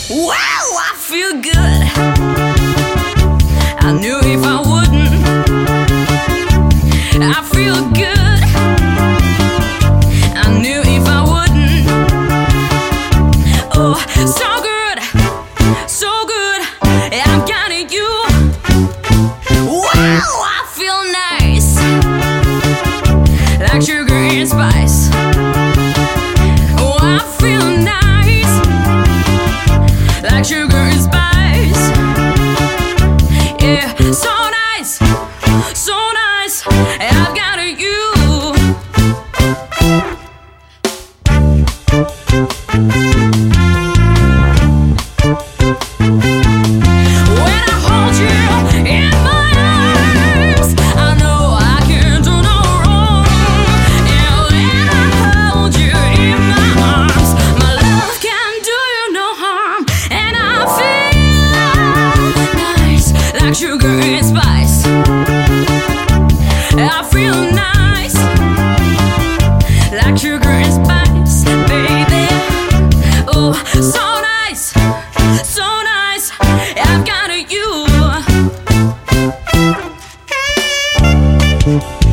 Wow, I feel good. I knew if I wouldn't. I feel good. I knew if I wouldn't. Oh, so good, so good. I've got you. Wow, I feel nice, like sugar and spice. Oh, I feel nice, like sugar and spice. Yeah, so nice, so nice. I've got you. When I hold you in my arms, I know I can't do no wrong. And when I hold you in my arms, my love can't do you no harm. And I feel nice, like sugar and spice. I feel nice, like sugar and spice, baby. Oh, so nice, so nice. I've got you.